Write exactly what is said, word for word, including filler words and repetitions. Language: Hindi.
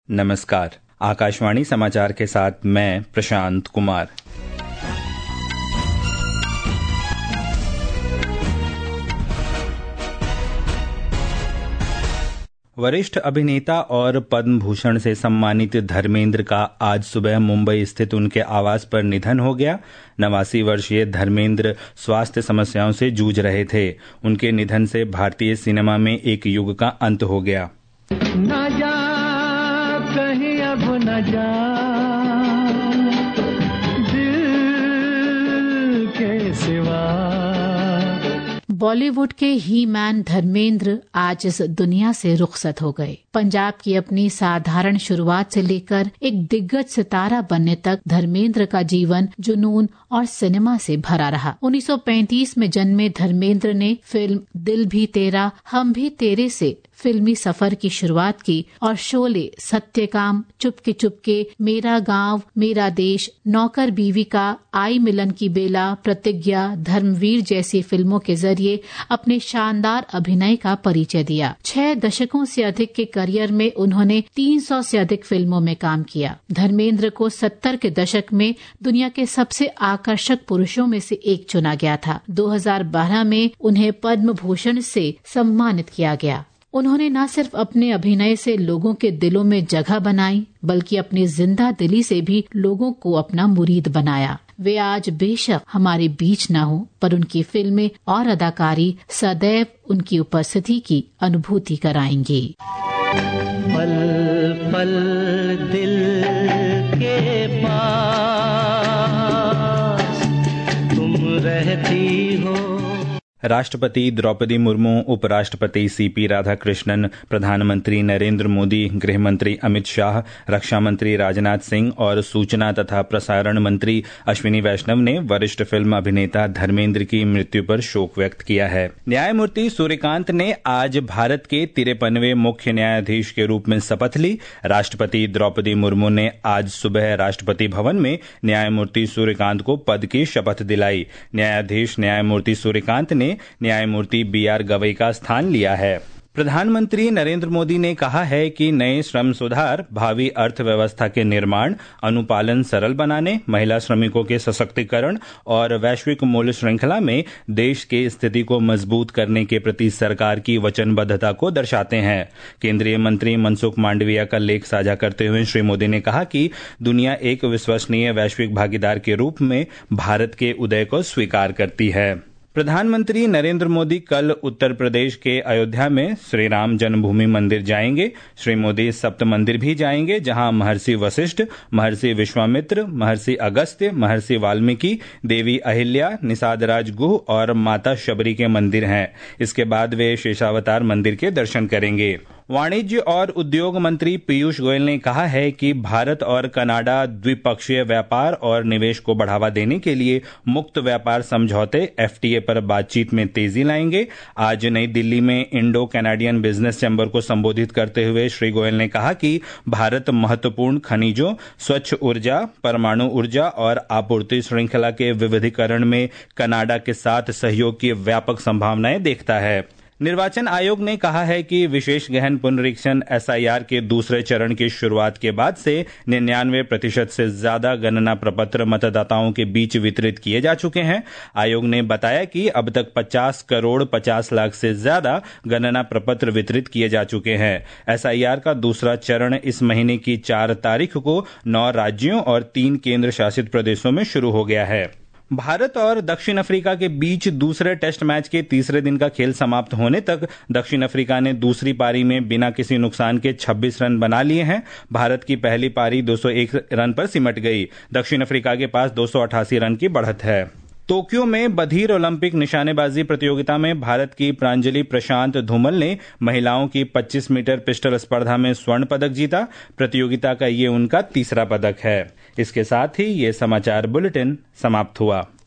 नमस्कार। आकाशवाणी समाचार के साथ मैं प्रशांत कुमार। वरिष्ठ अभिनेता और पद्म भूषण से सम्मानित धर्मेंद्र का आज सुबह मुंबई स्थित उनके आवास पर निधन हो गया। नवासी वर्षीय धर्मेंद्र स्वास्थ्य समस्याओं से जूझ रहे थे। उनके निधन से भारतीय सिनेमा में एक युग का अंत हो गया। ना जा कहीं अब न जा, दिल के सिवा। बॉलीवुड के ही मैन धर्मेंद्र आज इस दुनिया से रुखसत हो गए। पंजाब की अपनी साधारण शुरुआत से लेकर एक दिग्गज सितारा बनने तक धर्मेंद्र का जीवन जुनून और सिनेमा से भरा रहा। उन्नीस सौ पैंतीस में जन्मे धर्मेंद्र ने फिल्म दिल भी तेरा हम भी तेरे से फिल्मी सफर की शुरुआत की और शोले, सत्यकाम, चुपके चुपके, मेरा गांव मेरा देश, नौकर बीवी का, आई मिलन की बेला, प्रतिज्ञा, धर्मवीर जैसी फिल्मों के जरिए अपने शानदार अभिनय का परिचय दिया। छह दशकों से अधिक के करियर में उन्होंने तीन सौ से अधिक फिल्मों में काम किया। धर्मेंद्र को सत्तर के दशक में दुनिया के सबसे आकर्षक पुरुषों में से एक चुना गया था। दो हज़ार बारह में उन्हें पद्म भूषण से सम्मानित किया गया। उन्होंने न सिर्फ अपने अभिनय से लोगों के दिलों में जगह बनाई, बल्कि अपनी जिंदा दिली से भी लोगों को अपना मुरीद बनाया। वे आज बेशक हमारे बीच न हो, पर उनकी फिल्में और अदाकारी सदैव उनकी उपस्थिति की अनुभूति कराएंगी। पल पल दिल के पास तुम रहती हो। राष्ट्रपति द्रौपदी मुर्मू, उपराष्ट्रपति सीपी राधाकृष्णन, प्रधानमंत्री नरेंद्र मोदी, गृह मंत्री अमित शाह, रक्षा मंत्री राजनाथ सिंह और सूचना तथा प्रसारण मंत्री अश्विनी वैष्णव ने वरिष्ठ फिल्म अभिनेता धर्मेंद्र की मृत्यु पर शोक व्यक्त किया है। न्यायमूर्ति सूर्यकांत ने आज भारत के तिरपनवें मुख्य न्यायाधीश के रूप में शपथ ली। राष्ट्रपति द्रौपदी मुर्मू ने आज सुबह राष्ट्रपति भवन में न्यायमूर्ति सूर्यकांत को पद की शपथ दिलाई। न्यायाधीश न्यायमूर्ति सूर्यकांत ने न्यायमूर्ति बी आर गवई का स्थान लिया है। प्रधानमंत्री नरेंद्र मोदी ने कहा है कि नए श्रम सुधार भावी अर्थव्यवस्था के निर्माण, अनुपालन सरल बनाने, महिला श्रमिकों के सशक्तिकरण और वैश्विक मूल्य श्रृंखला में देश की स्थिति को मजबूत करने के प्रति सरकार की वचनबद्धता को दर्शाते हैं। केंद्रीय मंत्री मनसुख मांडविया का लेख साझा करते हुए श्री मोदी ने कहा कि दुनिया एक विश्वसनीय वैश्विक भागीदार के रूप में भारत के उदय को स्वीकार करती है। प्रधानमंत्री नरेंद्र मोदी कल उत्तर प्रदेश के अयोध्या में श्री राम जन्मभूमि मंदिर जाएंगे। श्री मोदी सप्त मंदिर भी जाएंगे, जहां महर्षि वशिष्ठ, महर्षि विश्वामित्र, महर्षि अगस्त्य, महर्षि वाल्मीकि, देवी अहिल्या, निषाद राज गुह और माता शबरी के मंदिर हैं। इसके बाद वे शेषावतार मंदिर के दर्शन करेंगे। वाणिज्य और उद्योग मंत्री पीयूष गोयल ने कहा है कि भारत और कनाडा द्विपक्षीय व्यापार और निवेश को बढ़ावा देने के लिए मुक्त व्यापार समझौते एफ टी ए पर बातचीत में तेजी लाएंगे। आज नई दिल्ली में इंडो कैनेडियन बिजनेस चैम्बर को संबोधित करते हुए श्री गोयल ने कहा कि भारत महत्वपूर्ण खनिजों, स्वच्छ ऊर्जा, परमाणु ऊर्जा और आपूर्ति श्रृंखला के विविधीकरण में कनाडा के साथ सहयोग की व्यापक संभावनाएं देखता है। निर्वाचन आयोग ने कहा है कि विशेष गहन पुनरीक्षण एस आई आर के दूसरे चरण की शुरुआत के बाद से निन्यानवे प्रतिशत से ज्यादा गणना प्रपत्र मतदाताओं के बीच वितरित किए जा चुके हैं। आयोग ने बताया कि अब तक पचास करोड़ पचास लाख से ज्यादा गणना प्रपत्र वितरित किए जा चुके हैं। एस आई आर का दूसरा चरण इस महीने की चार तारीख को नौ राज्यों और तीन केंद्र शासित प्रदेशों में शुरू हो गया है। भारत और दक्षिण अफ्रीका के बीच दूसरे टेस्ट मैच के तीसरे दिन का खेल समाप्त होने तक दक्षिण अफ्रीका ने दूसरी पारी में बिना किसी नुकसान के छब्बीस रन बना लिए हैं। भारत की पहली पारी दो सौ एक रन पर सिमट गई। दक्षिण अफ्रीका के पास दो सौ अठासी रन की बढ़त है। टोक्यो में बधिर ओलंपिक निशानेबाजी प्रतियोगिता में भारत की प्रांजलि प्रशांत धूमल ने महिलाओं की पच्चीस मीटर पिस्टल स्पर्धा में स्वर्ण पदक जीता। प्रतियोगिता का ये उनका तीसरा पदक है। इसके साथ ही ये समाचार बुलेटिन समाप्त हुआ।